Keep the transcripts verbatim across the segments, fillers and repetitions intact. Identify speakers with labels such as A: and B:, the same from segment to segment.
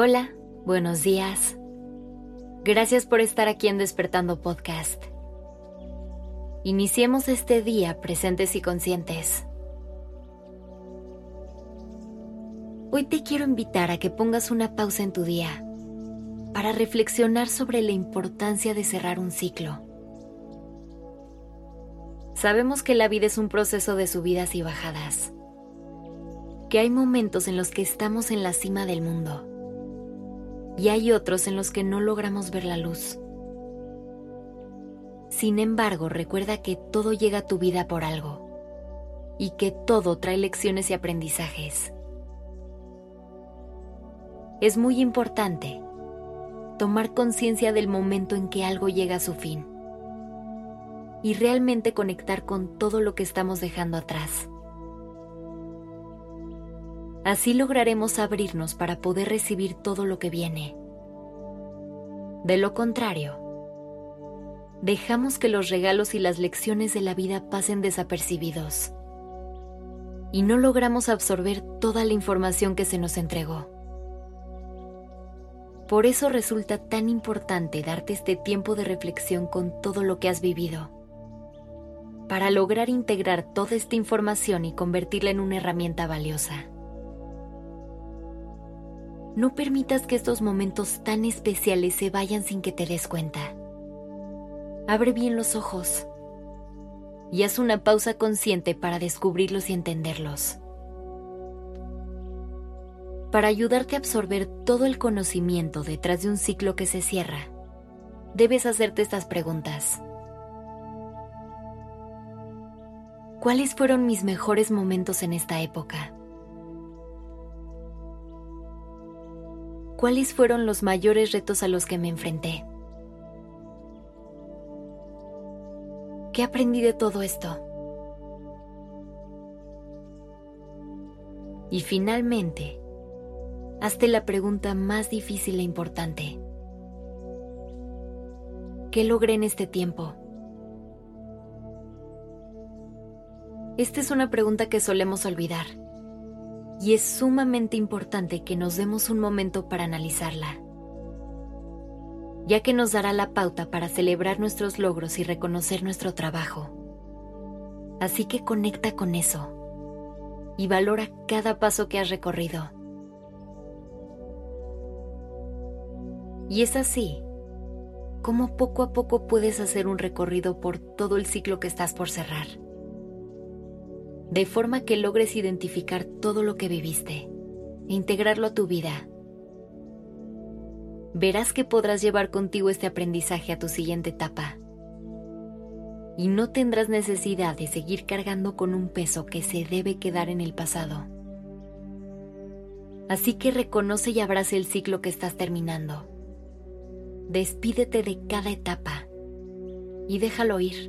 A: Hola, buenos días. Gracias por estar aquí en Despertando Podcast. Iniciemos este día presentes y conscientes. Hoy te quiero invitar a que pongas una pausa en tu día para reflexionar sobre la importancia de cerrar un ciclo. Sabemos que la vida es un proceso de subidas y bajadas, que hay momentos en los que estamos en la cima del mundo y hay otros en los que no logramos ver la luz. Sin embargo, recuerda que todo llega a tu vida por algo y que todo trae lecciones y aprendizajes. Es muy importante tomar conciencia del momento en que algo llega a su fin y realmente conectar con todo lo que estamos dejando atrás. Así lograremos abrirnos para poder recibir todo lo que viene. De lo contrario, dejamos que los regalos y las lecciones de la vida pasen desapercibidos y no logramos absorber toda la información que se nos entregó. Por eso resulta tan importante darte este tiempo de reflexión con todo lo que has vivido, para lograr integrar toda esta información y convertirla en una herramienta valiosa. No permitas que estos momentos tan especiales se vayan sin que te des cuenta. Abre bien los ojos y haz una pausa consciente para descubrirlos y entenderlos. Para ayudarte a absorber todo el conocimiento detrás de un ciclo que se cierra, debes hacerte estas preguntas. ¿Cuáles fueron mis mejores momentos en esta época? ¿Cuáles fueron los mayores retos a los que me enfrenté? ¿Qué aprendí de todo esto? Y finalmente, hazte la pregunta más difícil e importante. ¿Qué logré en este tiempo? Esta es una pregunta que solemos olvidar, y es sumamente importante que nos demos un momento para analizarla, ya que nos dará la pauta para celebrar nuestros logros y reconocer nuestro trabajo. Así que conecta con eso y valora cada paso que has recorrido. Y es así como poco a poco puedes hacer un recorrido por todo el ciclo que estás por cerrar, de forma que logres identificar todo lo que viviste e integrarlo a tu vida. Verás que podrás llevar contigo este aprendizaje a tu siguiente etapa y no tendrás necesidad de seguir cargando con un peso que se debe quedar en el pasado. Así que reconoce y abraza el ciclo que estás terminando. Despídete de cada etapa y déjalo ir.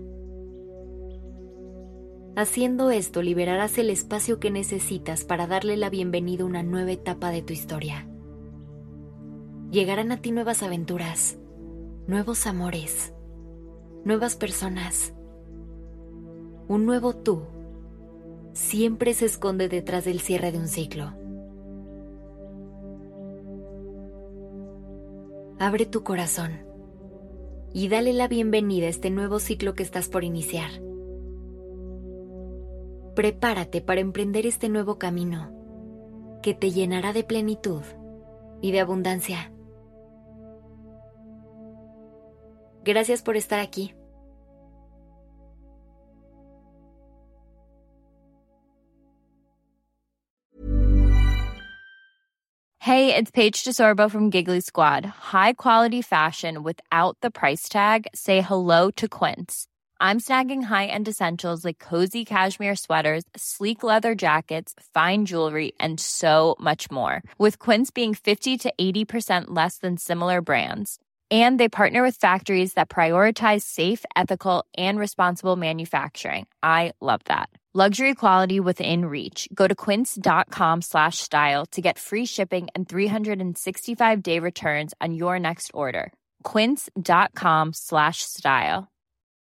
A: Haciendo esto, liberarás el espacio que necesitas para darle la bienvenida a una nueva etapa de tu historia. Llegarán a ti nuevas aventuras, nuevos amores, nuevas personas. Un nuevo tú siempre se esconde detrás del cierre de un ciclo. Abre tu corazón y dale la bienvenida a este nuevo ciclo que estás por iniciar. Prepárate para emprender este nuevo camino que te llenará de plenitud y de abundancia. Gracias por estar aquí.
B: Hey, it's Paige DeSorbo from Giggly Squad. High quality fashion without the price tag. Say hello to Quince. I'm snagging high-end essentials like cozy cashmere sweaters, sleek leather jackets, fine jewelry, and so much more. With Quince being fifty to eighty percent less than similar brands. And they partner with factories that prioritize safe, ethical, and responsible manufacturing. I love that. Luxury quality within reach. Go to quince.com slash style to get free shipping and three sixty-five day returns on your next order. Quince.com slash style.